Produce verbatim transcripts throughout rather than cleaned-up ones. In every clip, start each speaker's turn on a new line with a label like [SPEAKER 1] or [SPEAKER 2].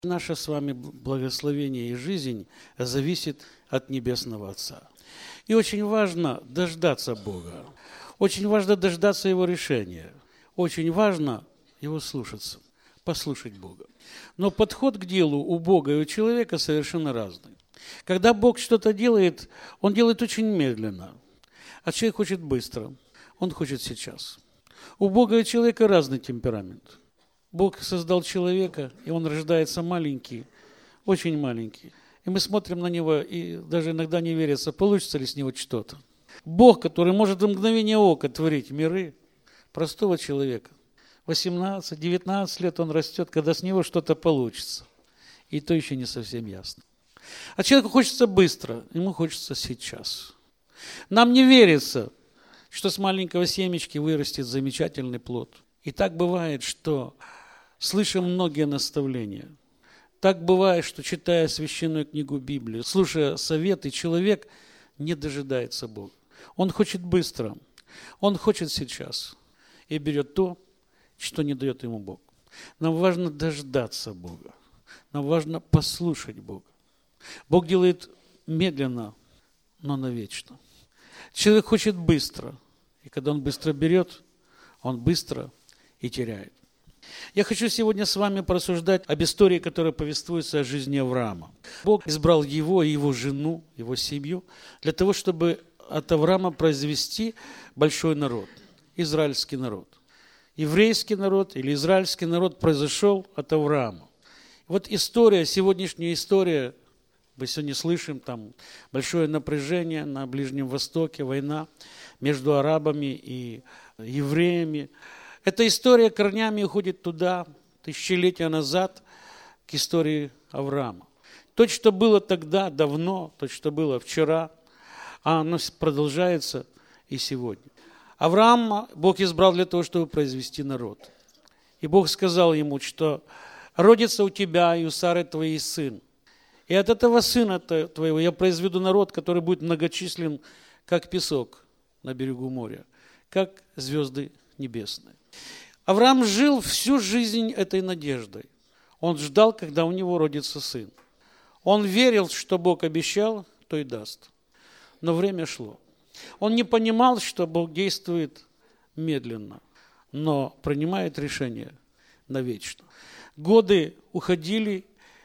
[SPEAKER 1] Наше с вами благословение и жизнь зависит от Небесного Отца. И очень важно дождаться Бога. Очень важно дождаться Его решения. Очень важно Его слушаться, послушать Бога. Но подход к делу у Бога и у человека совершенно разный. Когда Бог что-то делает, Он делает очень медленно. А человек хочет быстро. Он хочет сейчас. У Бога и человека разный темперамент. Бог создал человека, и он рождается маленький, очень маленький. И мы смотрим на него, и даже иногда не верится, получится ли с него что-то. Бог, который может в мгновение ока творить миры, простого человека. восемнадцать-девятнадцать лет он растет, когда с него что-то получится. И то еще не совсем ясно. А человеку хочется быстро, ему хочется сейчас. Нам не верится, что с маленького семечки вырастет замечательный плод. И так бывает, что слышим многие наставления. Так бывает, что, читая священную книгу Библии, слушая советы, человек не дожидается Бога. Он хочет быстро, он хочет сейчас и берет то, что не дает ему Бог. Нам важно дождаться Бога. Нам важно послушать Бога. Бог делает медленно, но навечно. Человек хочет быстро, и когда он быстро берет, он быстро и теряет. Я хочу сегодня с вами порассуждать об истории, которая повествуется о жизни Авраама. Бог избрал его и его жену, его семью, для того, чтобы от Авраама произвести большой народ, израильский народ. Еврейский народ или израильский народ произошел от Авраама. Вот история, сегодняшняя история, мы сегодня слышим, там большое напряжение на Ближнем Востоке, война между арабами и евреями. Эта история корнями уходит туда, тысячелетия назад, к истории Авраама. То, что было тогда, давно, то, что было вчера, оно продолжается и сегодня. Авраама Бог избрал для того, чтобы произвести народ. И Бог сказал ему, что родится у тебя и у Сары твоей сын. И от этого сына твоего я произведу народ, который будет многочислен, как песок на берегу моря, как звезды небесные. Авраам жил всю жизнь этой надеждой. Он ждал, когда у него родится сын. Он верил, что Бог обещал, то и даст. Но время шло. Он не понимал, что Бог действует медленно, но принимает решение навечно. Годы уходили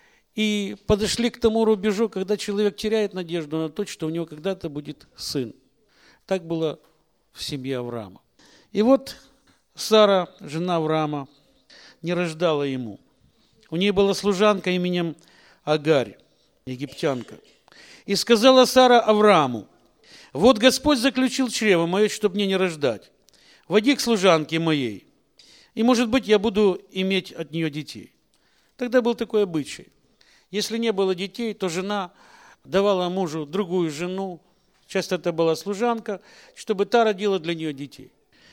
[SPEAKER 1] и подошли к тому рубежу, когда человек теряет надежду на то, что у него когда-то будет сын. Так было в семье Авраама. И вот Сара, жена Авраама, не рождала ему. У нее была служанка именем Агарь, египтянка. И сказала Сара Аврааму: вот Господь заключил чрево мое, чтобы мне не рождать. Води к служанке моей, и, может быть, я буду иметь от нее детей. Тогда был такой обычай. Если не было детей, то жена давала мужу другую жену, часто это была служанка, чтобы та родила для нее детей.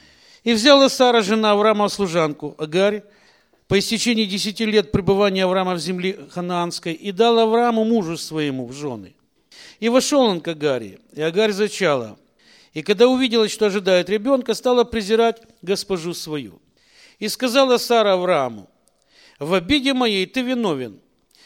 [SPEAKER 1] И взяла Сара, жена Авраама, служанку Агарь, по истечении десяти лет пребывания Авраама в земле ханаанской, и дала Аврааму мужу своему в жены. И вошел он к Агаре, и Агарь зачала. И когда увидела, что ожидает ребенка, стала презирать госпожу свою. И сказала Сара Аврааму: в обиде моей ты виновен.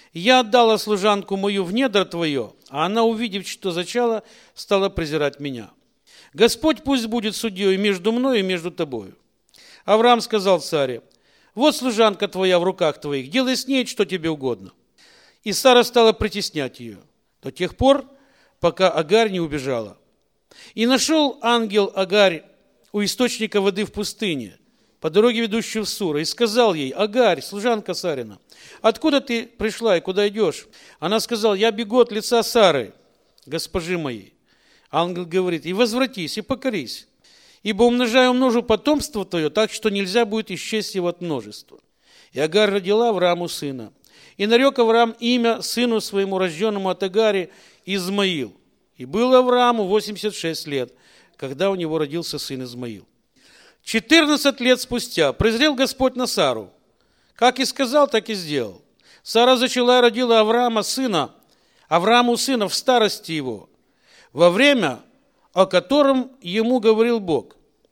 [SPEAKER 1] Я отдала служанку мою в недра твое, а она, увидев, что зачала, стала презирать меня. Господь пусть будет судьей между мной и между тобою. Авраам сказал Саре: вот служанка твоя в руках твоих, делай с ней, что тебе угодно. И Сара стала притеснять ее до тех пор, пока Агарь не убежала. И нашел ангел Агарь у источника воды в пустыне, по дороге, ведущей в Сур, и сказал ей: Агарь, служанка Сарина, откуда ты пришла и куда идешь? Она сказала: я бегу от лица Сары, госпожи моей. Ангел говорит: и возвратись, и покорись, ибо умножаю умножу потомство твое, так что нельзя будет исчесть его от множества. И Агарь родила Аврааму сына. И нарек Авраам имя сыну своему, рожденному от Агари, Измаил. И было Аврааму восемьдесят шесть лет, когда у него родился сын Измаил. Четырнадцать лет спустя презрел Господь на Сару. Как и сказал, так и сделал. Сара зачала и родила Авраама сына, Аврааму сына в старости его, во время, о котором ему говорил Бог.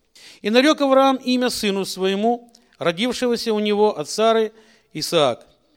[SPEAKER 1] И нарек Авраам имя сыну своему, родившегося у него от Сары, Исаак.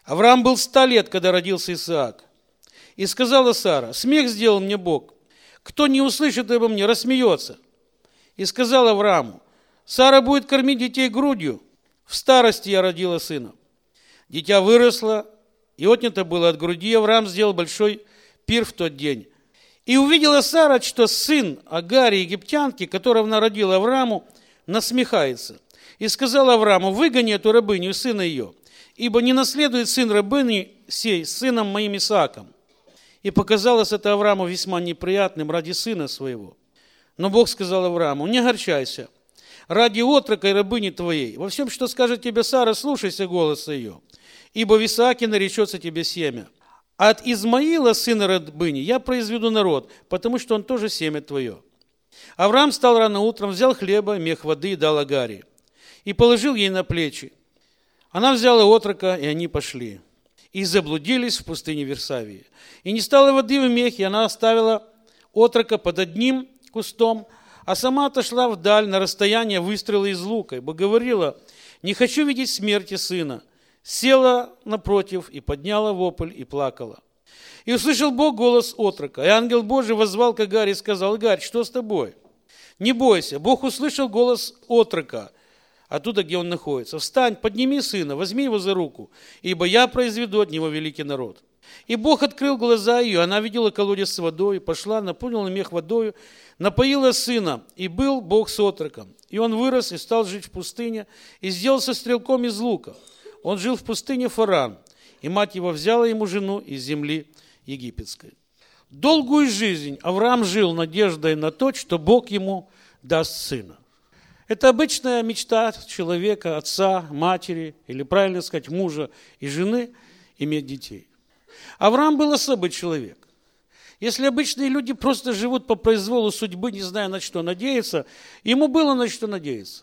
[SPEAKER 1] Авраам был ста лет, когда родился Исаак. И сказала Сара: смех сделал мне Бог. Кто не услышит обо мне, рассмеется. И сказал Аврааму: Сара будет кормить детей грудью. В старости я родила сына. Дитя выросло, и отнято было от груди. Авраам сделал большой пир в тот день. И увидела Сара, что сын Агари, египтянки, которого она родила Аврааму, насмехается. И сказала Аврааму: выгони эту рабыню и сына ее, ибо не наследует сын рабыни сей с сыном моим Исааком. И показалось это Аврааму весьма неприятным ради сына своего. Но Бог сказал Аврааму: не огорчайся, ради отрока и рабыни твоей. Во всем, что скажет тебе Сара, слушайся голоса ее, ибо в Исааке наречется тебе семя. А от Измаила, сына рабыни, я произведу народ, потому что он тоже семя твое. Авраам встал рано утром, взял хлеба, мех воды и дал Агаре, и положил ей на плечи. Она взяла отрока, и они пошли. И заблудились в пустыне Версавии. И не стало воды в мехе, и она оставила отрока под одним кустом, а сама отошла вдаль на расстояние выстрела из лука, ибо говорила: не хочу видеть смерти сына. Села напротив и подняла вопль и плакала. И услышал Бог голос отрока, и ангел Божий воззвал к Агаре и сказал: Агарь, что с тобой? Не бойся. Бог услышал голос отрока оттуда, где он находится. Встань, подними сына, возьми его за руку, ибо я произведу от него великий народ. И Бог открыл глаза ее, она видела колодец с водой, пошла, наполнила мех водою, напоила сына, и был Бог с отроком. И он вырос и стал жить в пустыне, и сделался стрелком из лука. Он жил в пустыне Фаран, и мать его взяла ему жену из земли египетской. Долгую жизнь Авраам жил надеждой на то, что Бог ему даст сына. Это обычная мечта человека, отца, матери, или, правильно сказать, мужа и жены, иметь детей. Авраам был особый человек. Если обычные люди просто живут по произволу судьбы, не зная, на что надеяться, ему было на что надеяться.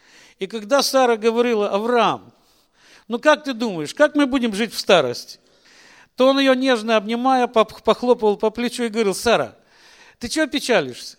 [SPEAKER 1] И когда Сара говорила: Авраам, ну как ты думаешь, как мы будем жить в старости? То он ее нежно обнимая, похлопывал по плечу и говорил: Сара, ты чего печалишься?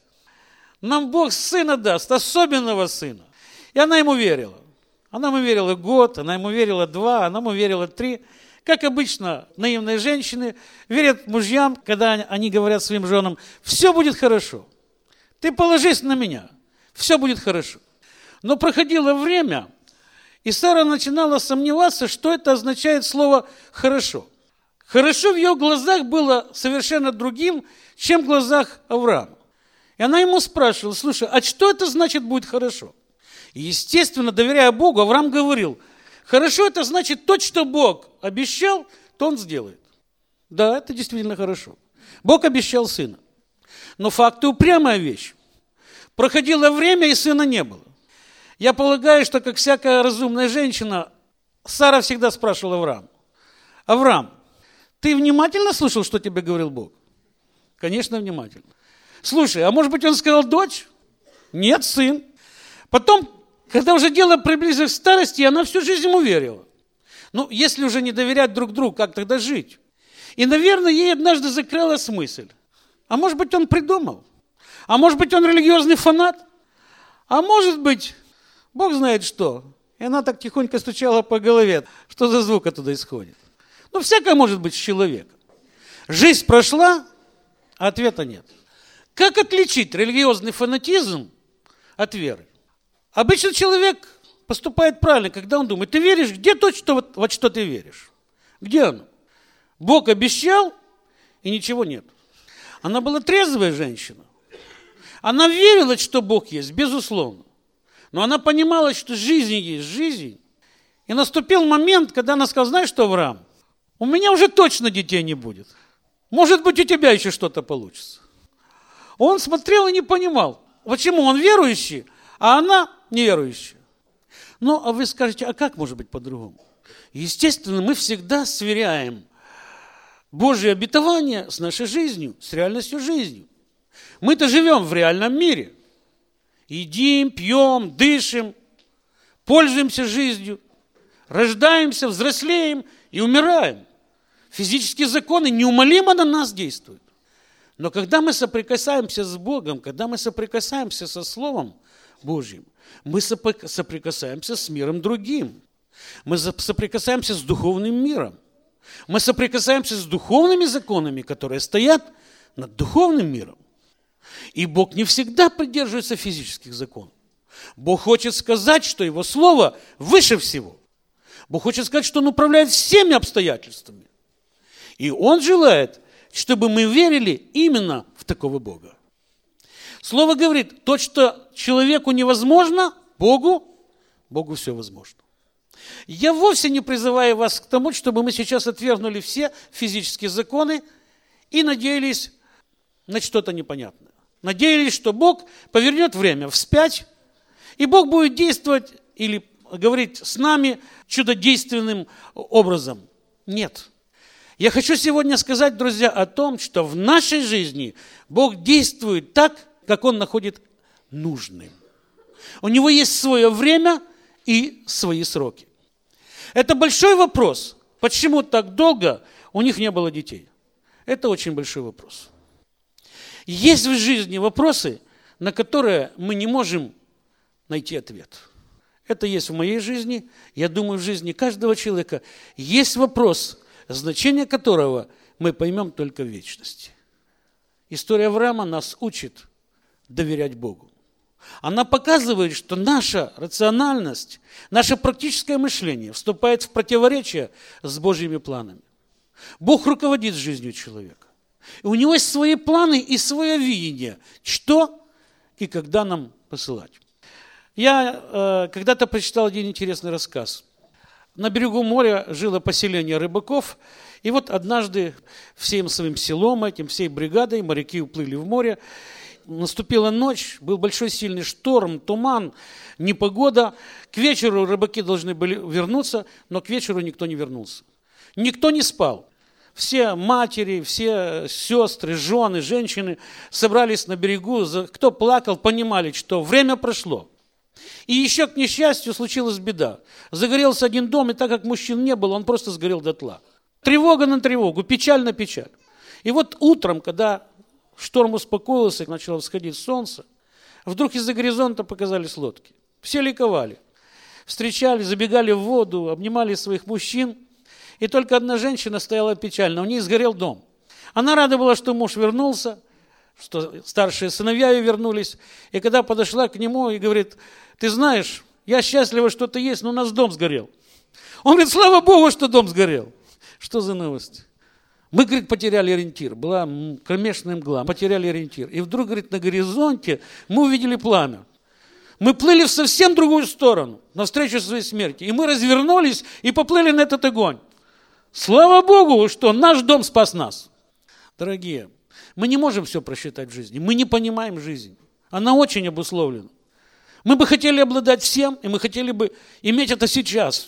[SPEAKER 1] Нам Бог сына даст, особенного сына. И она ему верила. Она ему верила год, она ему верила два, она ему верила три. Как обычно, наивные женщины верят мужьям, когда они говорят своим женам: все будет хорошо. Ты положись на меня, все будет хорошо. Но проходило время, и Сара начинала сомневаться, что это означает слово «хорошо». Хорошо в ее глазах было совершенно другим, чем в глазах Авраама. И она ему спрашивала: слушай, а что это значит будет хорошо? И, естественно, доверяя Богу, Авраам говорил: хорошо, это значит то, что Бог обещал, то он сделает. Да, это действительно хорошо. Бог обещал сына. Но факт — упрямая вещь. Проходило время, и сына не было. Я полагаю, что, как всякая разумная женщина, Сара всегда спрашивала Авраама: Авраам, ты внимательно слушал, что тебе говорил Бог? Конечно, внимательно. Слушай, а может быть, он сказал дочь? Нет, сын. Потом, когда уже дело приблизилось к старости, она всю жизнь ему верила. Ну, если уже не доверять друг другу, как тогда жить? И, наверное, ей однажды закралась мысль: а может быть, он придумал? А может быть, он религиозный фанат? А может быть, Бог знает что. И она так тихонько стучала по голове, что за звук оттуда исходит. Ну, всякое может быть с человеком. Жизнь прошла, а ответа нет. Как отличить религиозный фанатизм от веры? Обычно человек поступает правильно, когда он думает: ты веришь, где то, что, вот, вот что ты веришь? Где оно? Бог обещал, и ничего нет. Она была трезвая женщина. Она верила, что Бог есть, безусловно. Но она понимала, что жизнь есть жизнь. И наступил момент, когда она сказала: знаешь что, Авраам, у меня уже точно детей не будет. Может быть, у тебя еще что-то получится. Он смотрел и не понимал, почему он верующий, а она неверующая. Ну, а вы скажете: а как может быть по-другому? Естественно, мы всегда сверяем Божье обетование с нашей жизнью, с реальностью жизни. Мы-то живем в реальном мире. Едим, пьем, дышим, пользуемся жизнью, рождаемся, взрослеем и умираем. Физические законы неумолимо на нас действуют. Но когда мы соприкасаемся с Богом, когда мы соприкасаемся со Словом Божьим, мы соприкасаемся с миром другим. Мы соприкасаемся с духовным миром. Мы соприкасаемся с духовными законами, которые стоят над духовным миром. И Бог не всегда придерживается физических законов. Бог хочет сказать, что Его Слово выше всего. Бог хочет сказать, что Он управляет всеми обстоятельствами. И Он желает, чтобы мы верили именно в такого Бога. Слово говорит, то, что человеку невозможно, Богу, Богу все возможно. Я вовсе не призываю вас к тому, чтобы мы сейчас отвергнули все физические законы и надеялись на что-то непонятное. Надеялись, что Бог повернет время вспять, и Бог будет действовать или говорить с нами чудодейственным образом. Нет. Я хочу сегодня сказать, друзья, о том, что в нашей жизни Бог действует так, как Он находит нужным. У Него есть свое время и свои сроки. Это большой вопрос. Почему так долго у них не было детей? Это очень большой вопрос. Есть в жизни вопросы, на которые мы не можем найти ответ. Это есть в моей жизни, я думаю, в жизни каждого человека. Есть вопрос, значение которого мы поймем только в вечности. История Авраама нас учит доверять Богу. Она показывает, что наша рациональность, наше практическое мышление вступает в противоречие с Божьими планами. Бог руководит жизнью человека. И у Него есть свои планы и свое видение, что и когда нам посылать. Я э, когда-то прочитал один интересный рассказ. На берегу моря жило поселение рыбаков, и вот однажды всем своим селом, этим, всей бригадой моряки уплыли в море. Наступила ночь, был большой сильный шторм, туман, непогода. К вечеру рыбаки должны были вернуться, но к вечеру никто не вернулся. Никто не спал. Все матери, все сестры, жены, женщины собрались на берегу. Кто плакал, понимали, что время прошло. И еще, к несчастью, случилась беда. Загорелся один дом, и так как мужчин не было, он просто сгорел дотла. Тревога на тревогу, печаль на печаль. И вот утром, когда шторм успокоился, начало всходить солнце, вдруг из-за горизонта показались лодки. Все ликовали. Встречали, забегали в воду, обнимали своих мужчин. И только одна женщина стояла печально. У нее сгорел дом. Она рада была, что муж вернулся, что старшие сыновья ее вернулись. И когда подошла к нему и говорит: ты знаешь, я счастлива, что ты есть, но у нас дом сгорел. Он говорит: слава Богу, что дом сгорел. Что за новость? Мы, говорит, потеряли ориентир. Была кромешная мгла, потеряли ориентир. И вдруг, говорит, на горизонте мы увидели пламя. Мы плыли в совсем другую сторону, навстречу своей смерти. И мы развернулись и поплыли на этот огонь. Слава Богу, что наш дом спас нас. Дорогие, мы не можем все просчитать в жизни. Мы не понимаем жизнь. Она очень обусловлена. Мы бы хотели обладать всем, и мы хотели бы иметь это сейчас.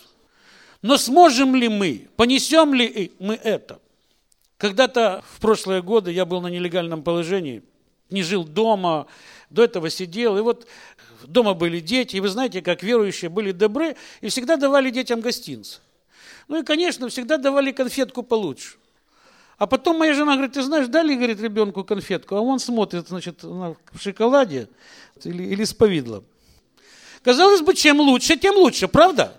[SPEAKER 1] Но сможем ли мы, понесем ли мы это? Когда-то в прошлые годы я был на нелегальном положении, не жил дома, до этого сидел, и вот дома были дети, и вы знаете, как верующие были добры, и всегда давали детям гостинцы. Ну и, конечно, всегда давали конфетку получше. А потом моя жена говорит: ты знаешь, дали, говорит, ребенку конфетку, а он смотрит, значит, в шоколаде или, или с повидлом. Казалось бы, чем лучше, тем лучше, правда?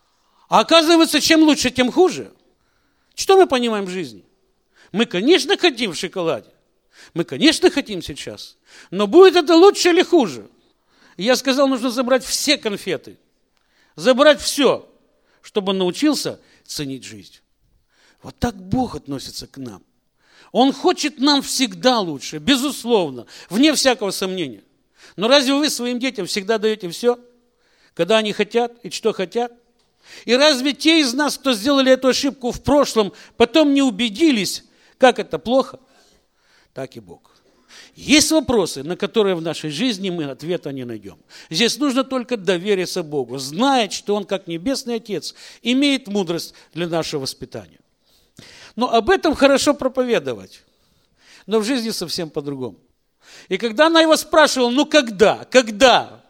[SPEAKER 1] А оказывается, чем лучше, тем хуже. Что мы понимаем в жизни? Мы, конечно, хотим в шоколаде. Мы, конечно, хотим сейчас. Но будет это лучше или хуже? И я сказал, нужно забрать все конфеты. Забрать все, чтобы он научился ценить жизнь. Вот так Бог относится к нам. Он хочет нам всегда лучше, безусловно, вне всякого сомнения. Но разве вы своим детям всегда даете все, когда они хотят и что хотят? И разве те из нас, кто сделали эту ошибку в прошлом, потом не убедились, как это плохо? Так и Бог. Есть вопросы, на которые в нашей жизни мы ответа не найдем. Здесь нужно только довериться Богу, знать, что Он, как Небесный Отец, имеет мудрость для нашего воспитания. Но об этом хорошо проповедовать, но в жизни совсем по-другому. И когда она его спрашивала: ну когда, когда?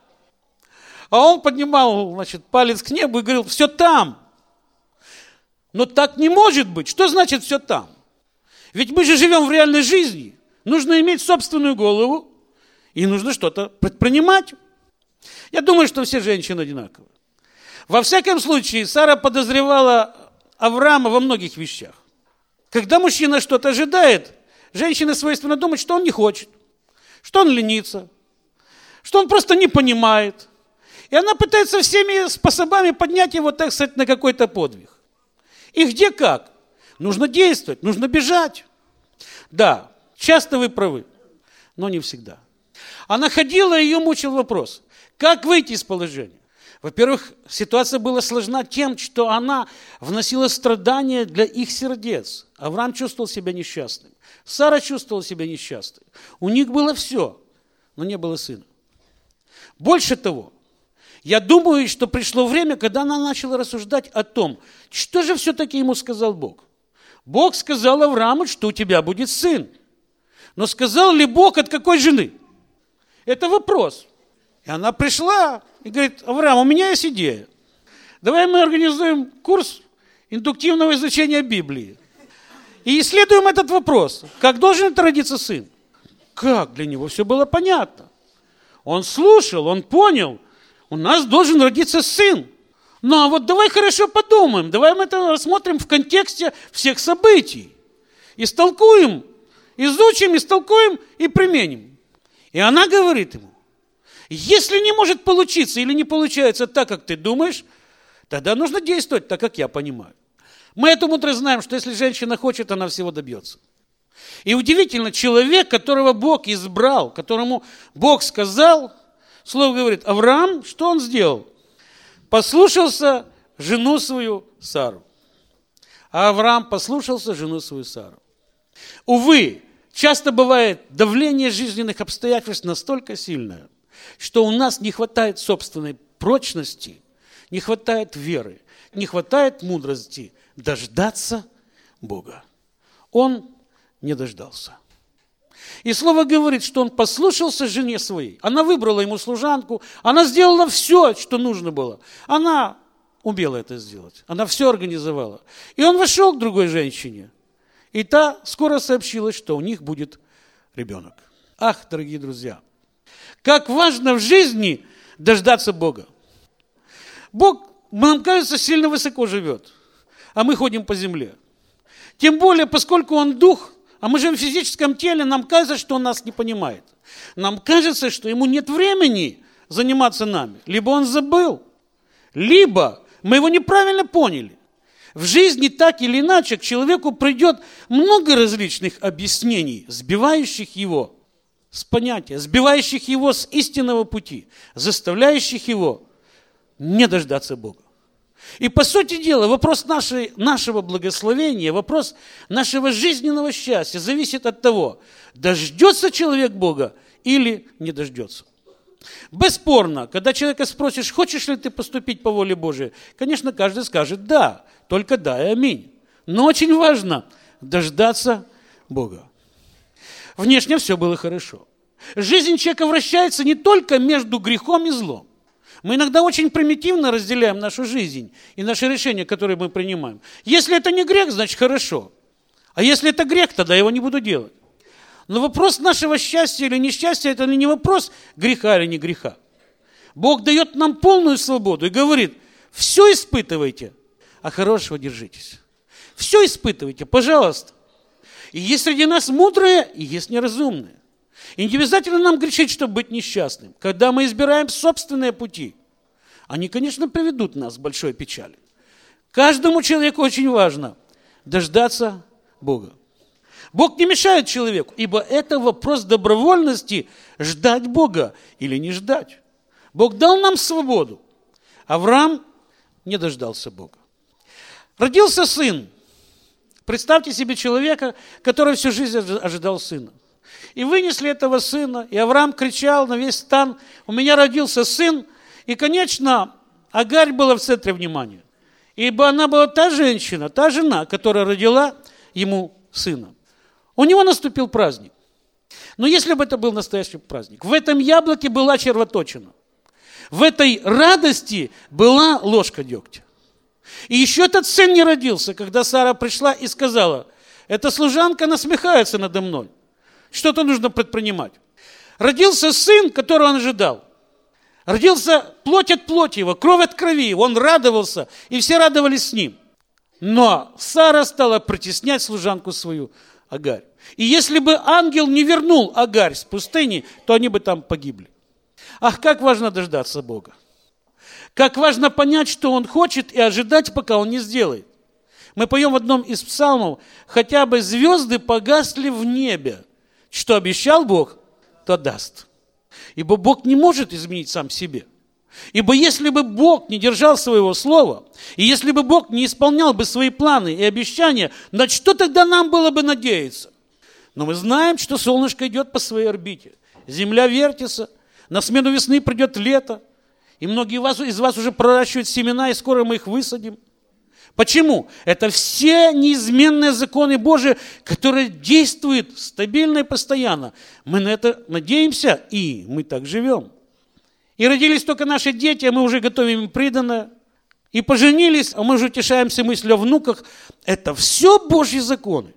[SPEAKER 1] А он поднимал, значит, палец к небу и говорил: все там. Но так не может быть. Что значит все там? Ведь мы же живем в реальной жизни. Нужно иметь собственную голову и нужно что-то предпринимать. Я думаю, что все женщины одинаковы. Во всяком случае, Сара подозревала Авраама во многих вещах. Когда мужчина что-то ожидает, женщине свойственно думать, что он не хочет, что он ленится, что он просто не понимает. И она пытается всеми способами поднять его, так сказать, на какой-то подвиг. И где как? Нужно действовать, нужно бежать. Да, часто вы правы, но не всегда. Она ходила, и ее мучил вопрос, как выйти из положения. Во-первых, ситуация была сложна тем, что она вносила страдания для их сердец. Авраам чувствовал себя несчастным. Сара чувствовала себя несчастной. У них было все, но не было сына. Больше того, я думаю, что пришло время, когда она начала рассуждать о том, что же все-таки ему сказал Бог. Бог сказал Аврааму, что у тебя будет сын. Но сказал ли Бог, от какой жены? Это вопрос. И она пришла и говорит, Авраам, у меня есть идея. Давай мы организуем курс индуктивного изучения Библии. И исследуем этот вопрос. Как должен это родиться сын? Как? Для него все было понятно. Он слушал, он понял. У нас должен родиться сын. Ну, а вот давай хорошо подумаем. Давай мы это рассмотрим в контексте всех событий. Истолкуем, изучим, истолкуем и применим. И она говорит ему, если не может получиться или не получается так, как ты думаешь, тогда нужно действовать так, как я понимаю. Мы это мудро знаем, что если женщина хочет, она всего добьется. И удивительно, человек, которого Бог избрал, которому Бог сказал, слово говорит, Авраам, что он сделал? Послушался жену свою Сару. А Авраам послушался жену свою Сару. Увы, часто бывает давление жизненных обстоятельств настолько сильное, что у нас не хватает собственной прочности, не хватает веры, не хватает мудрости дождаться Бога. Он не дождался. И слово говорит, что он послушался жене своей. Она выбрала ему служанку, она сделала все, что нужно было. Она умела это сделать, она все организовала. И он вошел к другой женщине, и та скоро сообщила, что у них будет ребенок. Ах, дорогие друзья! Как важно в жизни дождаться Бога. Бог, нам кажется, сильно высоко живет, а мы ходим по земле. Тем более, поскольку Он Дух, а мы живем в физическом теле, нам кажется, что Он нас не понимает. Нам кажется, что Ему нет времени заниматься нами. Либо Он забыл, либо мы Его неправильно поняли. В жизни так или иначе к человеку придет много различных объяснений, сбивающих его с понятия, сбивающих его с истинного пути, заставляющих его не дождаться Бога. И по сути дела вопрос нашей, нашего благословения, вопрос нашего жизненного счастья зависит от того, дождется человек Бога или не дождется. Бесспорно, когда человека спросишь, хочешь ли ты поступить по воле Божией, конечно, каждый скажет «да», только «да» и «аминь». Но очень важно дождаться Бога. Внешне все было хорошо. Жизнь человека вращается не только между грехом и злом. Мы иногда очень примитивно разделяем нашу жизнь и наши решения, которые мы принимаем. Если это не грех, значит хорошо. А если это грех, тогда я его не буду делать. Но вопрос нашего счастья или несчастья – это не вопрос греха или не греха. Бог дает нам полную свободу и говорит, все испытывайте, а хорошего держитесь. Все испытывайте, пожалуйста. И есть среди нас мудрые, и есть неразумные. И не обязательно нам грешить, чтобы быть несчастным. Когда мы избираем собственные пути, они, конечно, приведут нас к большой печали. Каждому человеку очень важно дождаться Бога. Бог не мешает человеку, ибо это вопрос добровольности ждать Бога или не ждать. Бог дал нам свободу. Авраам не дождался Бога. Родился сын. Представьте себе человека, который всю жизнь ожидал сына. И вынесли этого сына, и Авраам кричал на весь стан, у меня родился сын. И, конечно, Агарь была в центре внимания. Ибо она была та женщина, та жена, которая родила ему сына. У него наступил праздник. Но если бы это был настоящий праздник, в этом яблоке была червоточина. В этой радости была ложка дегтя. И еще этот сын не родился, когда Сара пришла и сказала, эта служанка насмехается надо мной. Что-то нужно предпринимать. Родился сын, которого он ожидал. Родился плоть от плоти его, кровь от крови его. Он радовался, и все радовались с ним. Но Сара стала притеснять служанку свою Агарь. И если бы ангел не вернул Агарь с пустыни, то они бы там погибли. Ах, как важно дождаться Бога. Как важно понять, что Он хочет, и ожидать, пока Он не сделает. Мы поем в одном из псалмов: «Хотя бы звезды погасли в небе, что обещал Бог, то даст». Ибо Бог не может изменить сам себе. Ибо если бы Бог не держал своего слова, и если бы Бог не исполнял бы свои планы и обещания, на что тогда нам было бы надеяться? Но мы знаем, что солнышко идет по своей орбите. Земля вертится, на смену весны придет лето, и многие из вас уже проращивают семена, и скоро мы их высадим. Почему? Это все неизменные законы Божии, которые действуют стабильно и постоянно. Мы на это надеемся, и мы так живем. И родились только наши дети, а мы уже готовим им приданое. И поженились, а мы уже утешаемся мыслью о внуках. Это все Божьи законы.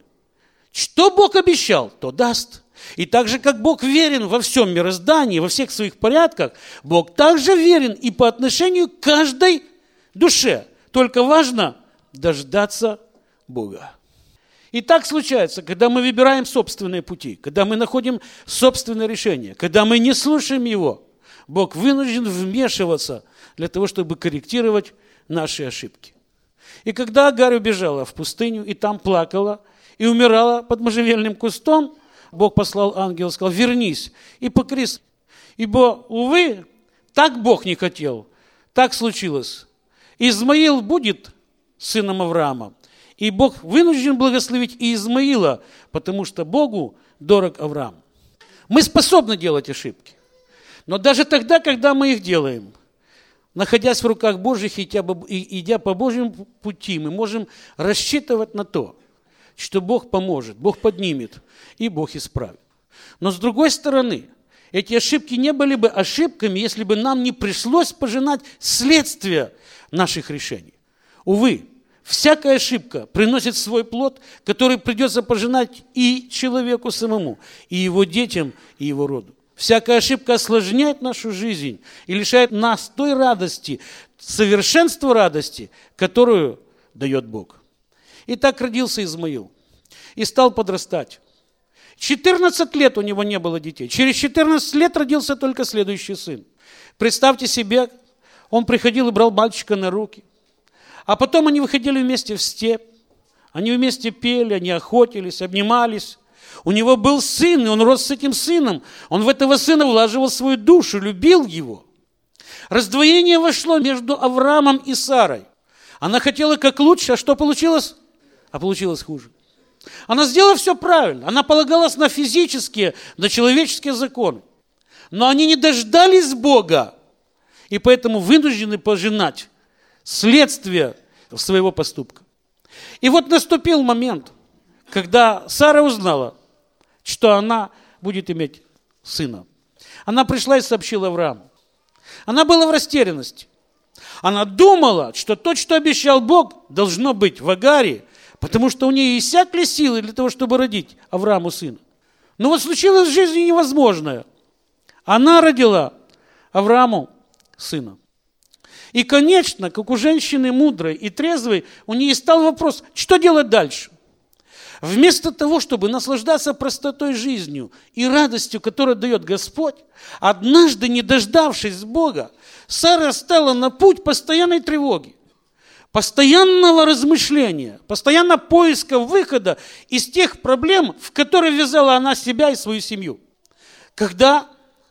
[SPEAKER 1] Что Бог обещал, то даст. И так же, как Бог верен во всем мироздании, во всех своих порядках, Бог также верен и по отношению к каждой душе. Только важно дождаться Бога. И так случается, когда мы выбираем собственные пути, когда мы находим собственное решение, когда мы не слушаем Его, Бог вынужден вмешиваться для того, чтобы корректировать наши ошибки. И когда Агарь убежала в пустыню и там плакала, и умирала под можжевельным кустом, Бог послал ангела и сказал: вернись и покрись. Ибо, увы, так Бог не хотел, так случилось. Измаил будет сыном Авраама. И Бог вынужден благословить и Измаила, потому что Богу дорог Авраам. Мы способны делать ошибки. Но даже тогда, когда мы их делаем, находясь в руках Божьих и идя по Божьему пути, мы можем рассчитывать на то, что Бог поможет, Бог поднимет и Бог исправит. Но с другой стороны, эти ошибки не были бы ошибками, если бы нам не пришлось пожинать следствия наших решений. Увы, всякая ошибка приносит свой плод, который придется пожинать и человеку самому, и его детям, и его роду. Всякая ошибка осложняет нашу жизнь и лишает нас той радости, совершенства радости, которую дает Бог. И так родился Измаил и стал подрастать. четырнадцать лет у него не было детей. Через четырнадцать лет родился только следующий сын. Представьте себе, он приходил и брал мальчика на руки. А потом они выходили вместе в степь. Они вместе пели, они охотились, обнимались. У него был сын, и он рос с этим сыном. Он в этого сына влаживал свою душу, любил его. Раздвоение вошло между Авраамом и Сарой. Она хотела как лучше, а что получилось? А получилось хуже. Она сделала все правильно. Она полагалась на физические, на человеческие законы. Но они не дождались Бога, и поэтому вынуждены пожинать следствие своего поступка. И вот наступил момент, когда Сара узнала, что она будет иметь сына. Она пришла и сообщила Аврааму. Она была в растерянности. Она думала, что то, что обещал Бог, должно быть в Агаре, потому что у нее иссякли силы для того, чтобы родить Аврааму сына. Но вот случилось в жизни невозможное. Она родила Аврааму сына. И, конечно, как у женщины мудрой и трезвой, у нее стал вопрос, что делать дальше? Вместо того, чтобы наслаждаться простотой жизнью и радостью, которую дает Господь, однажды, не дождавшись Бога, Сара стала на путь постоянной тревоги, постоянного размышления, постоянного поиска выхода из тех проблем, в которые ввязала она себя и свою семью. Когда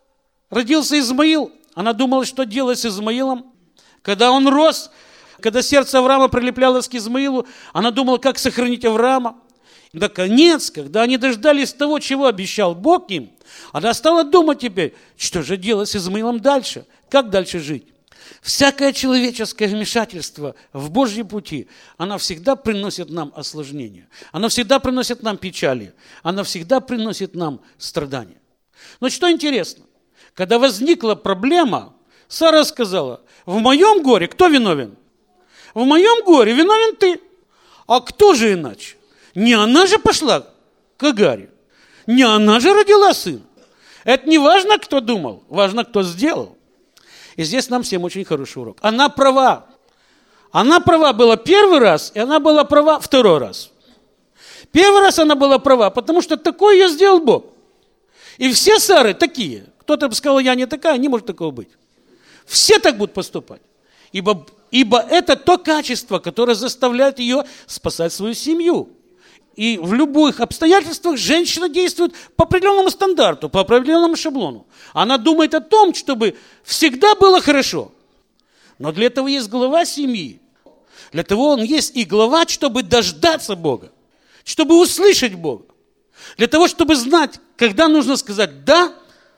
[SPEAKER 1] родился Измаил, она думала, что делать с Измаилом. Когда он рос, когда сердце Авраама прилеплялось к Измаилу, она думала, как сохранить Авраама. Наконец, когда они дождались того, чего обещал Бог им, она стала думать теперь, что же делать с Измаилом дальше, как дальше жить. Всякое человеческое вмешательство в Божьи пути, оно всегда приносит нам осложнения, оно всегда приносит нам печали, оно всегда приносит нам страдания. Но что интересно, когда возникла проблема, Сара сказала: в моем горе кто виновен? В моем горе виновен ты. А кто же иначе? Не она же пошла к Агаре. Не она же родила сына. Это не важно, кто думал, важно, кто сделал. И здесь нам всем очень хороший урок. Она права. Она права была первый раз, и она была права второй раз. Первый раз она была права, потому что такое ее сделал Бог. И все Сары такие. Кто-то бы сказал, я не такая, не может такого быть. Все так будут поступать. Ибо, ибо это то качество, которое заставляет ее спасать свою семью. И в любых обстоятельствах женщина действует по определенному стандарту, по определенному шаблону. Она думает о том, чтобы всегда было хорошо. Но для этого есть глава семьи. Для того он есть и глава, чтобы дождаться Бога, чтобы услышать Бога. Для того, чтобы знать, когда нужно сказать «да»,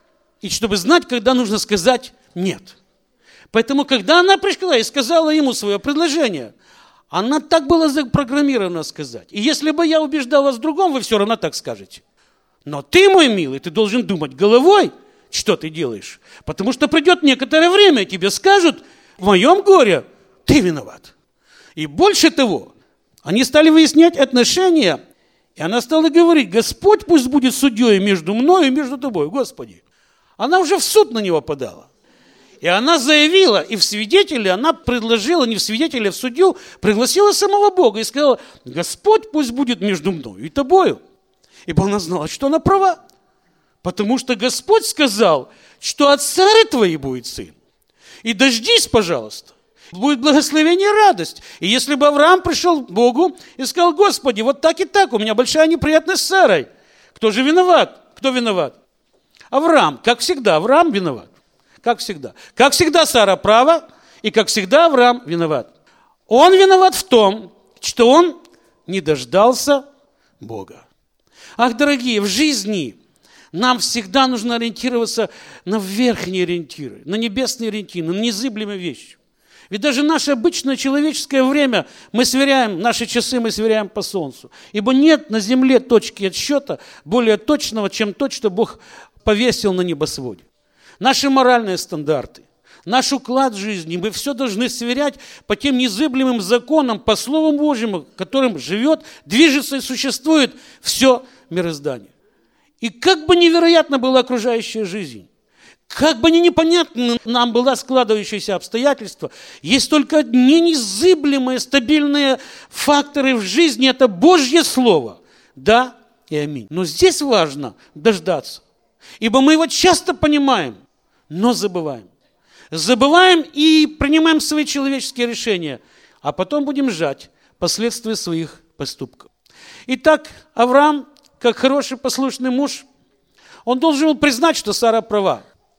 [SPEAKER 1] и чтобы знать, когда нужно сказать «нет». Поэтому, когда она пришла и сказала ему свое предложение, она так была запрограммирована сказать. И если бы я убеждал вас в другом, вы все равно так скажете. Но ты, мой милый, ты должен думать головой, что ты делаешь. Потому что придет некоторое время, и тебе скажут, в моем горе ты виноват. И больше того, они стали выяснять отношения, и она стала говорить, Господь пусть будет судьей между мной и между тобой, Господи. Она уже в суд на него подала. И она заявила, и в свидетели, она предложила, не в свидетели, а в судью, пригласила самого Бога и сказала, Господь пусть будет между мной и тобою. Ибо она знала, что она права. Потому что Господь сказал, что от Сары твоей будет сын. И дождись, пожалуйста. Будет благословение и радость. И если бы Авраам пришел к Богу и сказал, Господи, вот так и так, у меня большая неприятность с Сарой. Кто же виноват? Кто виноват? Авраам. Как всегда, Авраам виноват. Как всегда. Как всегда Сара права, и как всегда Авраам виноват. Он виноват в том, что он не дождался Бога. Ах, дорогие, в жизни нам всегда нужно ориентироваться на верхние ориентиры, на небесные ориентиры, на незыблемые вещи. Ведь даже наше обычное человеческое время мы сверяем, наши часы мы сверяем по солнцу. Ибо нет на земле точки отсчета более точного, чем то, что Бог повесил на небосводе. Наши моральные стандарты, наш уклад жизни, мы все должны сверять по тем незыблемым законам, по Слову Божьему, которым живет, движется и существует все мироздание. И как бы невероятна была окружающая жизнь, как бы ни непонятно нам была складывающиеся обстоятельства, есть только одни незыблемые, стабильные факторы в жизни, это Божье Слово. Да и аминь. Но здесь важно дождаться, ибо мы его часто понимаем, но забываем. Забываем и принимаем свои человеческие решения, а потом будем жать последствия своих поступков. Итак, Авраам, как хороший послушный муж, он должен был признать, что Сара права,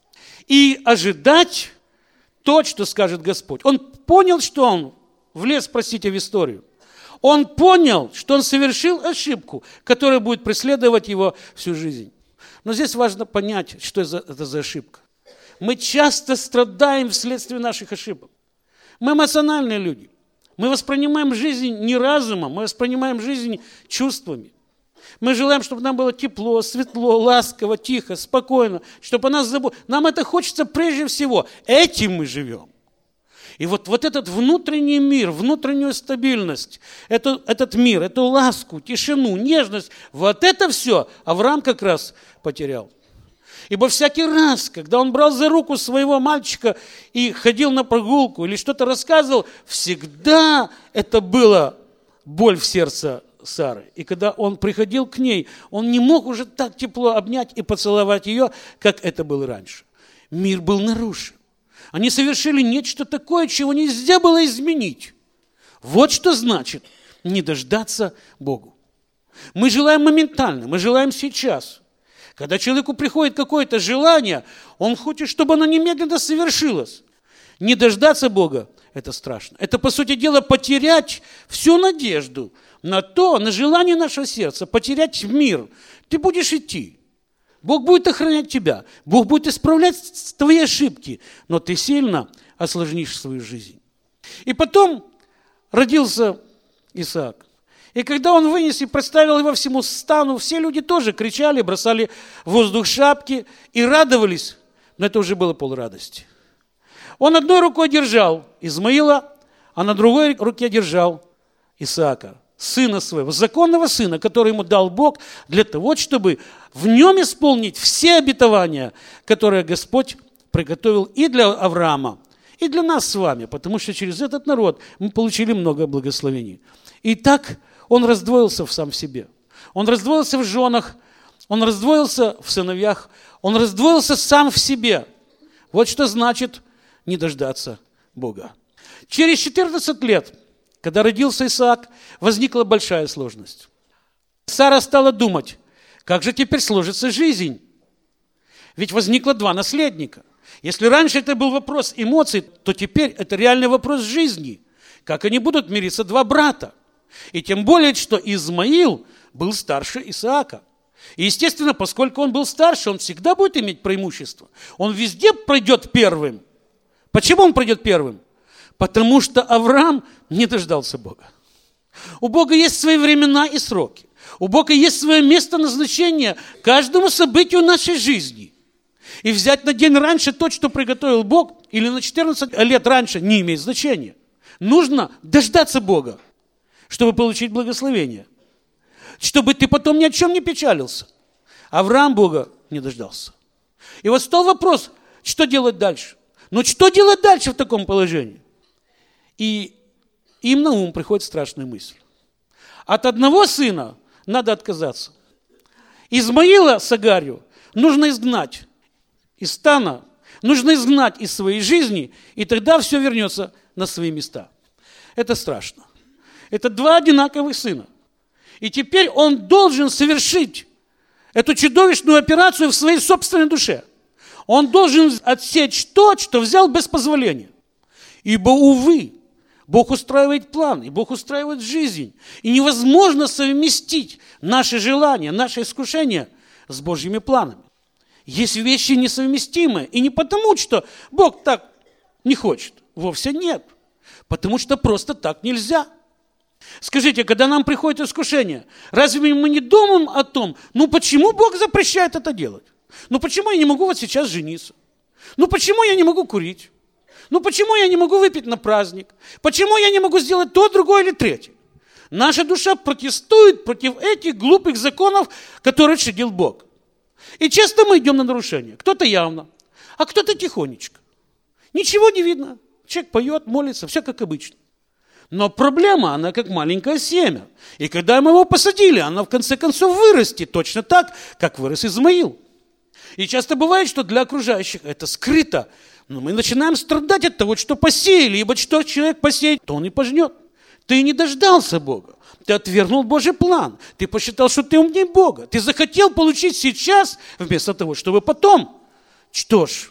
[SPEAKER 1] и ожидать то, что скажет Господь. Он понял, что он влез, простите, в историю. Он понял, что он совершил ошибку, которая будет преследовать его всю жизнь. Но здесь важно понять, что это за ошибка. Мы часто страдаем вследствие наших ошибок. Мы эмоциональные люди. Мы воспринимаем жизнь не разумом, мы воспринимаем жизнь чувствами. Мы желаем, чтобы нам было тепло, светло, ласково, тихо, спокойно, чтобы о нас заботились. Нам это хочется прежде всего. Этим мы живем. И вот, вот этот внутренний мир, внутреннюю стабильность, это, этот мир, эту ласку, тишину, нежность, вот это все Авраам как раз потерял. Ибо всякий раз, когда он брал за руку своего мальчика и ходил на прогулку или что-то рассказывал, всегда это была боль в сердце Сары. И когда он приходил к ней, он не мог уже так тепло обнять и поцеловать ее, как это было раньше. Мир был нарушен. Они совершили нечто такое, чего нельзя было изменить. Вот что значит не дождаться Богу. Мы желаем моментально, мы желаем сейчас. Когда человеку приходит какое-то желание, он хочет, чтобы оно немедленно совершилось. Не дождаться Бога – это страшно. Это, по сути дела, потерять всю надежду на то, на желание нашего сердца, потерять мир. Ты будешь идти. Бог будет охранять тебя. Бог будет исправлять твои ошибки. Но ты сильно осложнишь свою жизнь. И потом родился Исаак. И когда он вынес и представил его всему стану, все люди тоже кричали, бросали в воздух шапки и радовались. Но это уже было полрадости. Он одной рукой держал Измаила, а на другой руке держал Исаака, сына своего, законного сына, который ему дал Бог для того, чтобы в нем исполнить все обетования, которые Господь приготовил и для Авраама, и для нас с вами, потому что через этот народ мы получили много благословений. И так он раздвоился в сам в себе. Он раздвоился в женах, он раздвоился в сыновьях, он раздвоился сам в себе. Вот что значит не дождаться Бога. Через четырнадцать лет, когда родился Исаак, возникла большая сложность. Сара стала думать, как же теперь сложится жизнь? Ведь возникло два наследника. Если раньше это был вопрос эмоций, то теперь это реальный вопрос жизни. Как они будут мириться, два брата? И тем более, что Измаил был старше Исаака. И, естественно, поскольку он был старше, он всегда будет иметь преимущество. Он везде пройдет первым. Почему он пройдет первым? Потому что Авраам не дождался Бога. У Бога есть свои времена и сроки. У Бога есть свое место назначения каждому событию нашей жизни. И взять на день раньше то, что приготовил Бог, или на четырнадцать лет раньше, не имеет значения. Нужно дождаться Бога, чтобы получить благословение. Чтобы ты потом ни о чем не печалился. Авраам Бога не дождался. И вот стал вопрос, что делать дальше? Ну, что делать дальше в таком положении? И им на ум приходит страшная мысль. От одного сына надо отказаться. Измаила с Агарью нужно изгнать из стана, нужно изгнать из своей жизни, и тогда все вернется на свои места. Это страшно. Это два одинаковых сына. И теперь он должен совершить эту чудовищную операцию в своей собственной душе. Он должен отсечь то, что взял без позволения. Ибо, увы, Бог устраивает план, и Бог устраивает жизнь. И невозможно совместить наши желания, наши искушения с Божьими планами. Есть вещи несовместимые. И не потому, что Бог так не хочет. Вовсе нет. Потому что просто так нельзя. Скажите, когда нам приходит искушение, разве мы не думаем о том, ну почему Бог запрещает это делать? Ну почему я не могу вот сейчас жениться? Ну почему я не могу курить? Ну почему я не могу выпить на праздник? Почему я не могу сделать то, другое или третье? Наша душа протестует против этих глупых законов, которые учредил Бог. И часто мы идем на нарушение. Кто-то явно, а кто-то тихонечко. Ничего не видно. Человек поет, молится, все как обычно. Но проблема, она как маленькое семя. И когда мы его посадили, оно в конце концов вырастет точно так, как вырос Измаил. И часто бывает, что для окружающих это скрыто. Но мы начинаем страдать от того, что посеяли, ибо что человек посеет, то он и пожнет. Ты не дождался Бога. Ты отвергнул Божий план. Ты посчитал, что ты умнее Бога. Ты захотел получить сейчас, вместо того, чтобы потом. Что ж,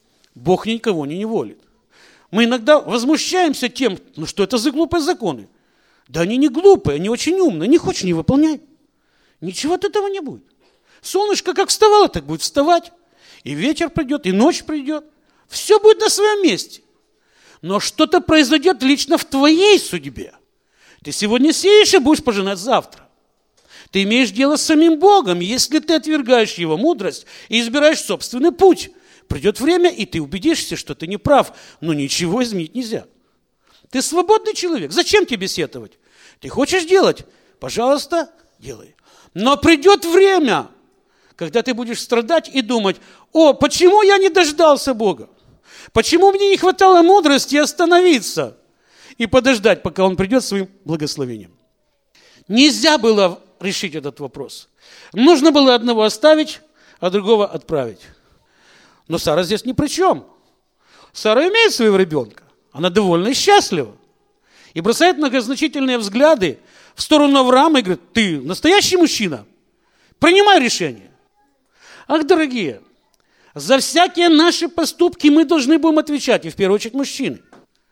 [SPEAKER 1] Бог никого не неволит. Мы иногда возмущаемся тем, ну что это за глупые законы. Да они не глупые, они очень умные. Не хочешь, не выполняй. Ничего от этого не будет. Солнышко как вставало, так будет вставать. И вечер придет, и ночь придет. Все будет на своем месте. Но что-то произойдет лично в твоей судьбе. Ты сегодня сеешь и будешь пожинать завтра. Ты имеешь дело с самим Богом. Если ты отвергаешь Его мудрость и избираешь собственный путь, придет время, и ты убедишься, что ты не прав. Но ничего изменить нельзя. Ты свободный человек. Зачем тебе сетовать? Ты хочешь делать? Пожалуйста, делай. Но придет время, когда ты будешь страдать и думать, о, почему я не дождался Бога? Почему мне не хватало мудрости остановиться и подождать, пока Он придет своим благословением? Нельзя было решить этот вопрос. Нужно было одного оставить, а другого отправить. Но Сара здесь ни при чем. Сара имеет своего ребенка. Она довольна и счастлива. И бросает многозначительные взгляды в сторону Авраама и говорит, ты настоящий мужчина? Принимай решение. Ах, дорогие, за всякие наши поступки мы должны будем отвечать, и в первую очередь мужчины.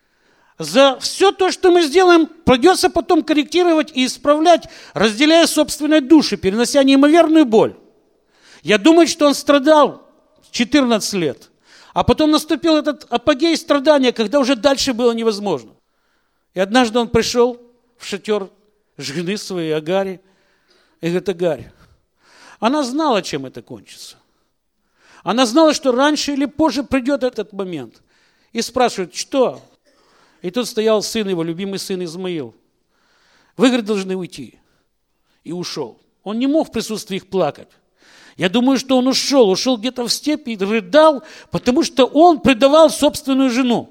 [SPEAKER 1] За все то, что мы сделаем, придется потом корректировать и исправлять, разделяя собственные души, перенося неимоверную боль. Я думаю, что он страдал четырнадцать лет, а потом наступил этот апогей страдания, когда уже дальше было невозможно. И однажды он пришел в шатер жены своей Агари и говорит, Агарь, она знала, чем это кончится. Она знала, что раньше или позже придет этот момент. И спрашивает, что? И тут стоял сын его, любимый сын Измаил. Вы, говорит, должны уйти. И ушел. Он не мог в присутствии их плакать. Я думаю, что он ушел, ушел где-то в степь и рыдал, потому что он предавал собственную жену.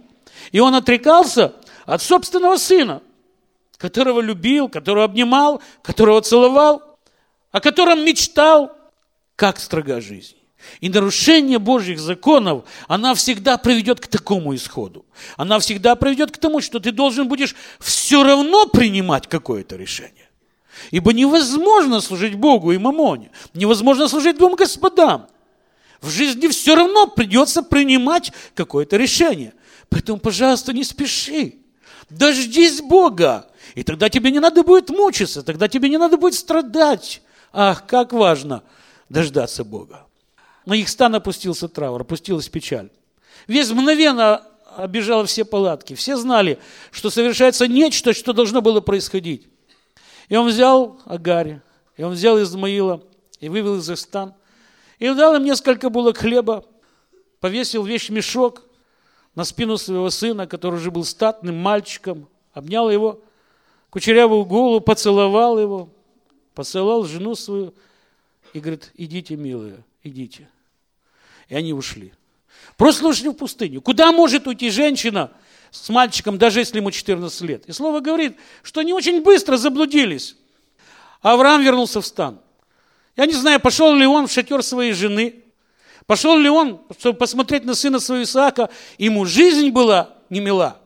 [SPEAKER 1] И он отрекался от собственного сына, которого любил, которого обнимал, которого целовал, о котором мечтал. Как строга жизнь. И нарушение Божьих законов, она всегда приведет к такому исходу. Она всегда приведет к тому, что ты должен будешь все равно принимать какое-то решение. Ибо невозможно служить Богу и мамоне. Невозможно служить двум господам. В жизни все равно придется принимать какое-то решение. Поэтому, пожалуйста, не спеши. Дождись Бога. И тогда тебе не надо будет мучиться. Тогда тебе не надо будет страдать. Ах, как важно дождаться Бога. На их стан опустился траур, опустилась печаль. Весь мгновенно обежал все палатки. Все знали, что совершается нечто, что должно было происходить. И он взял Агарь, и он взял Измаила, и вывел из их стан, и дал им несколько булок хлеба, повесил вещмешок на спину своего сына, который уже был статным мальчиком, обнял его, кучерявую голову, поцеловал его, поцеловал жену свою и говорит: идите, милые, идите. И они ушли. Просто ушли в пустыню. Куда может уйти женщина с мальчиком, даже если ему четырнадцать лет? И слово говорит, что они очень быстро заблудились. Авраам вернулся в стан. Я не знаю, пошел ли он в шатер своей жены, пошел ли он, чтобы посмотреть на сына своего Исаака. Ему жизнь была не мила.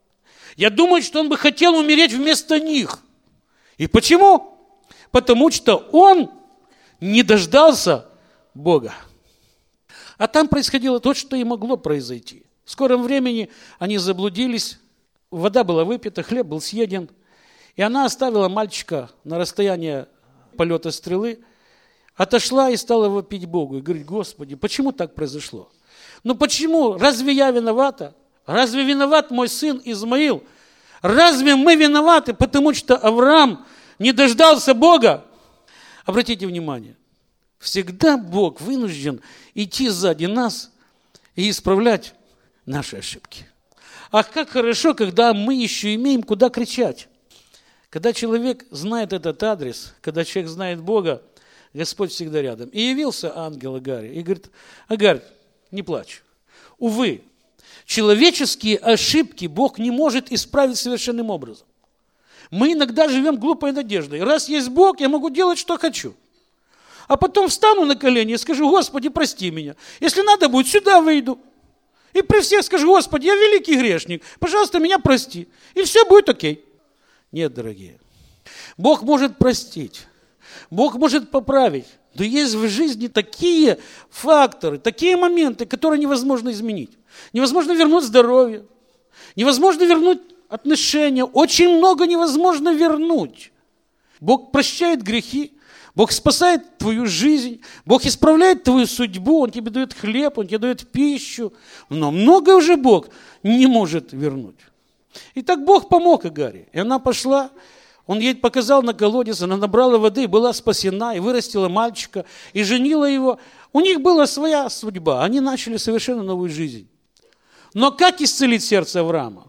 [SPEAKER 1] Я думаю, что он бы хотел умереть вместо них. И почему? Потому что он не дождался Бога. А там происходило то, что и могло произойти. В скором времени они заблудились, вода была выпита, хлеб был съеден, и она оставила мальчика на расстоянии полета стрелы, отошла и стала вопить Богу, и говорит: Господи, почему так произошло? Ну почему? Разве я виновата? Разве виноват мой сын Измаил? Разве мы виноваты, потому что Авраам не дождался Бога? Обратите внимание, всегда Бог вынужден идти сзади нас и исправлять наши ошибки. Ах, как хорошо, когда мы еще имеем куда кричать. Когда человек знает этот адрес, когда человек знает Бога, Господь всегда рядом. И явился ангел Агаре и говорит: Агарь, не плачь. Увы, человеческие ошибки Бог не может исправить совершенным образом. Мы иногда живем глупой надеждой. Раз есть Бог, я могу делать, что хочу. А потом встану на колени и скажу: Господи, прости меня. Если надо будет, сюда выйду. И при всех скажу: Господи, я великий грешник, пожалуйста, меня прости. И все будет окей. Нет, дорогие. Бог может простить. Бог может поправить. Но есть в жизни такие факторы, такие моменты, которые невозможно изменить. Невозможно вернуть здоровье. Невозможно вернуть отношения. Очень много невозможно вернуть. Бог прощает грехи. Бог спасает твою жизнь, Бог исправляет твою судьбу, Он тебе дает хлеб, Он тебе дает пищу, но многое уже Бог не может вернуть. И так Бог помог Агаре, и она пошла, Он ей показал на колодец, она набрала воды, была спасена, и вырастила мальчика, и женила его. У них была своя судьба, они начали совершенно новую жизнь. Но как исцелить сердце Авраама?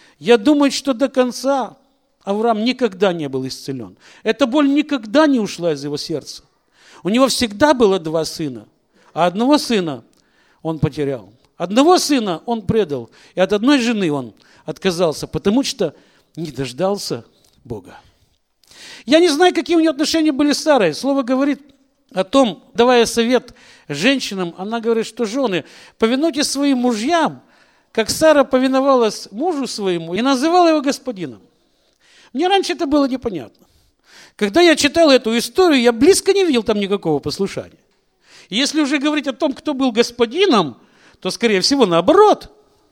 [SPEAKER 1] Я думаю, что до конца Авраам никогда не был исцелен. Эта боль никогда не ушла из его сердца. У него всегда было два сына, а одного сына он потерял. Одного сына он предал, и от одной жены он отказался, потому что не дождался Бога. Я не знаю, какие у нее отношения были с Сарой. Слово говорит о том, давая совет женщинам, она говорит, что жены, повинуйтесь своим мужьям, как Сара повиновалась мужу своему и называла его господином. Мне раньше это было непонятно. Когда я читал эту историю, я близко не видел там никакого послушания. И если уже говорить о том, кто был господином, то, скорее всего, наоборот.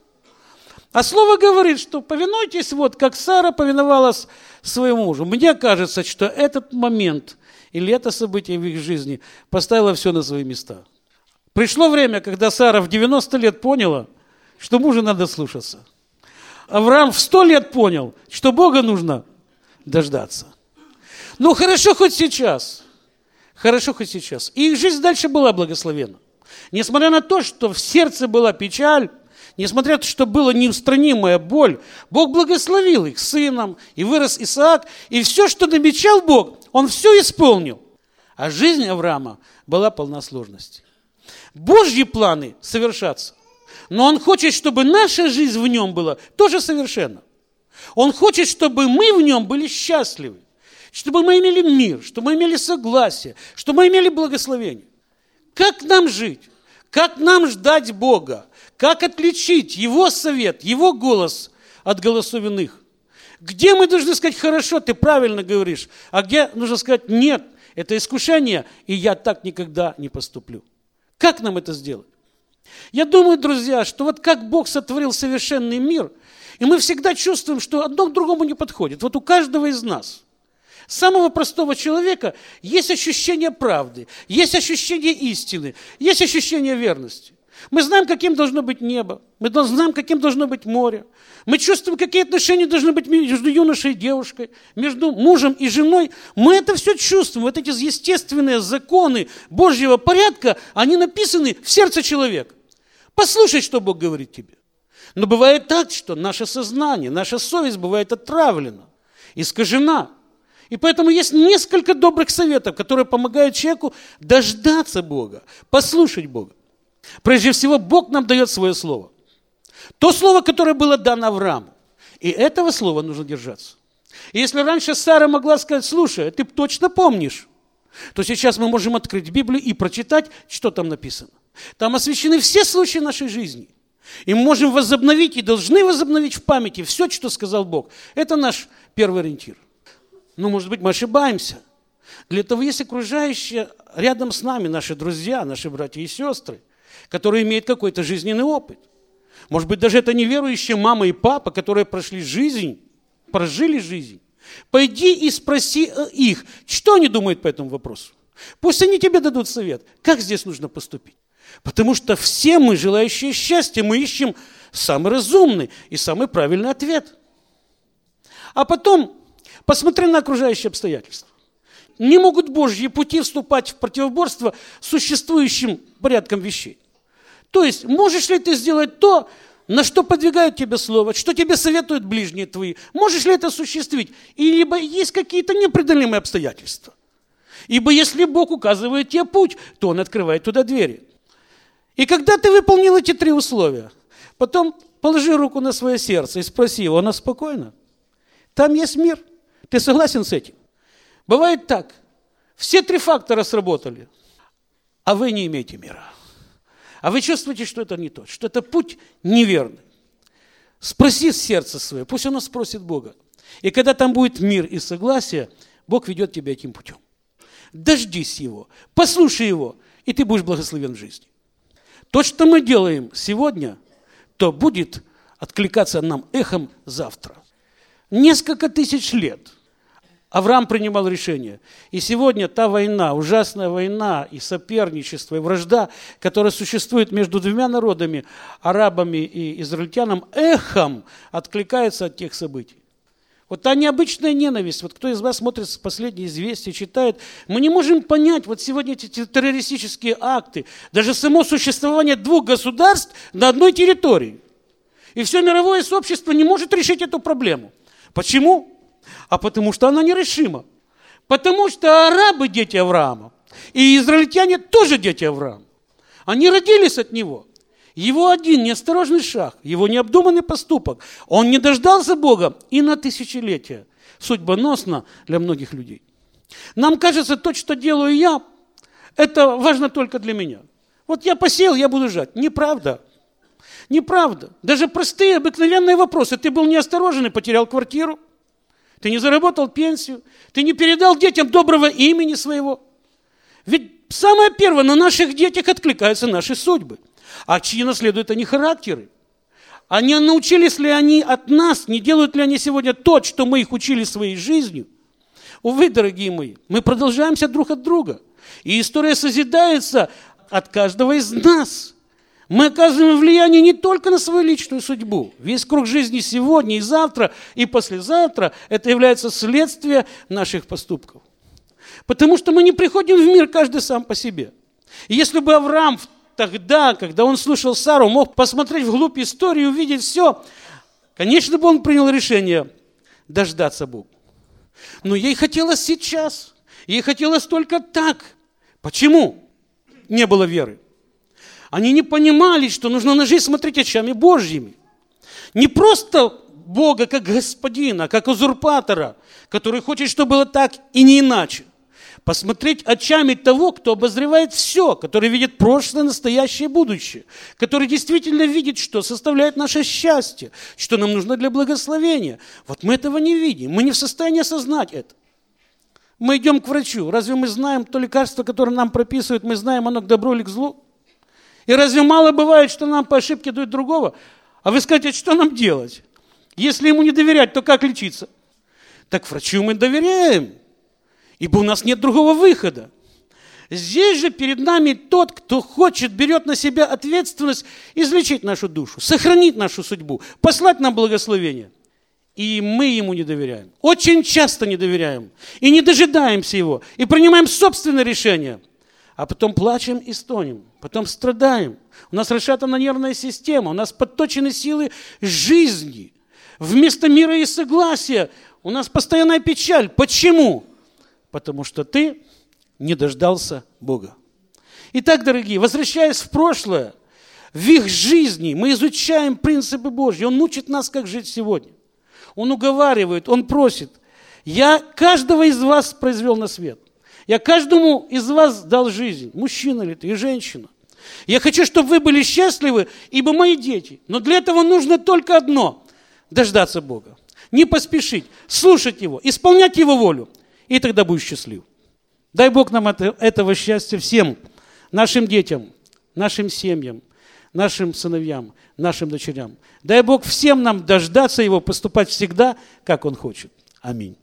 [SPEAKER 1] А слово говорит, что повинуйтесь, вот как Сара повиновалась своему мужу. Мне кажется, что этот момент или это событие в их жизни поставило все на свои места. Пришло время, когда Сара в девяносто лет поняла, что мужу надо слушаться. Авраам в сто лет понял, что Бога нужно дождаться. Ну, хорошо хоть сейчас. Хорошо хоть сейчас. И их жизнь дальше была благословенна. Несмотря на то, что в сердце была печаль, несмотря на то, что была неустранимая боль, Бог благословил их сыном, и вырос Исаак, и все, что намечал Бог, он все исполнил. А жизнь Авраама была полна сложностей. Божьи планы совершатся. Но Он хочет, чтобы наша жизнь в Нем была тоже совершенна. Он хочет, чтобы мы в Нем были счастливы, чтобы мы имели мир, чтобы мы имели согласие, чтобы мы имели благословение. Как нам жить? Как нам ждать Бога? Как отличить Его совет, Его голос от голосов иных? Где мы должны сказать: хорошо, ты правильно говоришь, а где нужно сказать: нет, это искушение, и я так никогда не поступлю? Как нам это сделать? Я думаю, друзья, что вот как Бог сотворил совершенный мир, и мы всегда чувствуем, что одно к другому не подходит. Вот у каждого из нас, самого простого человека, есть ощущение правды, есть ощущение истины, есть ощущение верности. Мы знаем, каким должно быть небо, мы знаем, каким должно быть море. Мы чувствуем, какие отношения должны быть между юношей и девушкой, между мужем и женой. Мы это все чувствуем. Вот эти естественные законы Божьего порядка, они написаны в сердце человека. Послушай, что Бог говорит тебе. Но бывает так, что наше сознание, наша совесть бывает отравлена, искажена. И поэтому есть несколько добрых советов, которые помогают человеку дождаться Бога, послушать Бога. Прежде всего, Бог нам дает свое слово. То слово, которое было дано Аврааму. И этого слова нужно держаться. И если раньше Сара могла сказать: слушай, ты точно помнишь, то сейчас мы можем открыть Библию и прочитать, что там написано. Там освещены все случаи нашей жизни. И мы можем возобновить и должны возобновить в памяти все, что сказал Бог. Это наш первый ориентир. Но, может быть, мы ошибаемся. Для этого есть окружающие рядом с нами, наши друзья, наши братья и сестры, которые имеют какой-то жизненный опыт. Может быть, даже это неверующие мама и папа, которые прошли жизнь, прожили жизнь. Пойди и спроси их, что они думают по этому вопросу. Пусть они тебе дадут совет, как здесь нужно поступить. Потому что все мы, желающие счастья, мы ищем самый разумный и самый правильный ответ. А потом посмотри на окружающие обстоятельства. Не могут Божьи пути вступать в противоборство с существующим порядком вещей. То есть, можешь ли ты сделать то, на что подвигают тебе слово, что тебе советуют ближние твои? Можешь ли это осуществить? И либо есть какие-то непреодолимые обстоятельства. Ибо если Бог указывает тебе путь, то Он открывает туда двери. И когда ты выполнил эти три условия, потом положи руку на свое сердце и спроси его: оно спокойно? Там есть мир. Ты согласен с этим? Бывает так. Все три фактора сработали, а вы не имеете мира. А вы чувствуете, что это не то, что это путь неверный. Спроси сердце свое, пусть оно спросит Бога. И когда там будет мир и согласие, Бог ведет тебя этим путем. Дождись Его, послушай Его, и ты будешь благословен в жизни. То, что мы делаем сегодня, то будет откликаться нам эхом завтра. Несколько тысяч лет Авраам принимал решение. И сегодня та война, ужасная война и соперничество, и вражда, которая существует между двумя народами, арабами и израильтянам, эхом откликается от тех событий. Вот та необычная ненависть, вот кто из вас смотрит последние известия, читает, мы не можем понять вот сегодня эти террористические акты, даже само существование двух государств на одной территории. И все мировое сообщество не может решить эту проблему. Почему? А потому что она нерешима. Потому что арабы – дети Авраама, и израильтяне тоже дети Авраама. Они родились от него. Его один неосторожный шаг, его необдуманный поступок, он не дождался Бога и на тысячелетия. Судьбоносно для многих людей. Нам кажется, то, что делаю я, это важно только для меня. Вот я посеял, я буду жать. Неправда. Неправда. Даже простые, обыкновенные вопросы. Ты был неосторожен и потерял квартиру. Ты не заработал пенсию. Ты не передал детям доброго имени своего. Ведь самое первое, на наших детях откликаются наши судьбы. А чьи наследуют они характеры? А не научились ли они от нас, не делают ли они сегодня то, что мы их учили своей жизнью? Увы, дорогие мои, мы продолжаемся друг от друга. И история созидается от каждого из нас. Мы оказываем влияние не только на свою личную судьбу. Весь круг жизни сегодня и завтра, и послезавтра – это является следствием наших поступков. Потому что мы не приходим в мир каждый сам по себе. И если бы Авраам тогда, когда он слушал Сару, мог посмотреть вглубь истории и увидеть все, конечно бы он принял решение дождаться Бога. Но ей хотелось сейчас. Ей хотелось только так. Почему не было веры? Они не понимали, что нужно на жизнь смотреть очами Божьими. Не просто Бога как господина, как узурпатора, который хочет, чтобы было так и не иначе. Посмотреть очами того, кто обозревает все, который видит прошлое, настоящее и будущее, который действительно видит, что составляет наше счастье, что нам нужно для благословения. Вот мы этого не видим, мы не в состоянии осознать это. Мы идем к врачу, разве мы знаем то лекарство, которое нам прописывают, мы знаем, оно к добру или к злу? И разве мало бывает, что нам по ошибке дают другого? А вы скажете, что нам делать? Если ему не доверять, то как лечиться? Так врачу мы доверяем, ибо у нас нет другого выхода. Здесь же перед нами тот, кто хочет, берет на себя ответственность излечить нашу душу, сохранить нашу судьбу, послать нам благословение. И мы ему не доверяем. Очень часто не доверяем. И не дожидаемся его. И принимаем собственное решение. А потом плачем и стонем. Потом страдаем. У нас расшатана нервная система. У нас подточены силы жизни. Вместо мира и согласия у нас постоянная печаль. Почему? Потому что ты не дождался Бога. Итак, дорогие, возвращаясь в прошлое, в их жизни мы изучаем принципы Божьи. Он учит нас, как жить сегодня. Он уговаривает, он просит. Я каждого из вас произвел на свет. Я каждому из вас дал жизнь. Мужчина ли ты и женщина. Я хочу, чтобы вы были счастливы, ибо мои дети. Но для этого нужно только одно – дождаться Бога. Не поспешить, слушать Его, исполнять Его волю. И тогда будешь счастлив. Дай Бог нам это, этого счастья всем, нашим детям, нашим семьям, нашим сыновьям, нашим дочерям. Дай Бог всем нам дождаться Его, поступать всегда, как Он хочет. Аминь.